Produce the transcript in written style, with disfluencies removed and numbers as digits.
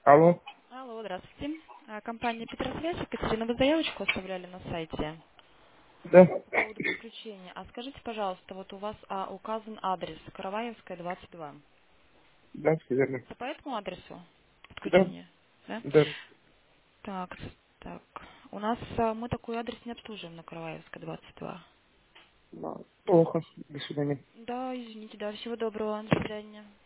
Алло, Алло, здравствуйте. Компания Петросвязь, Екатерина, вы заявочку оставляли на сайте да, по поводу подключения. А скажите, пожалуйста, вот у вас указан адрес Караваевская, 22. да, все верно. Это по этому адресу Да, подключение? Да? да, Так, так. У нас мы такой адрес не обслуживаем на Караваевская, 22. плохо. До свидания. Да, извините, да, всего доброго, до свидания.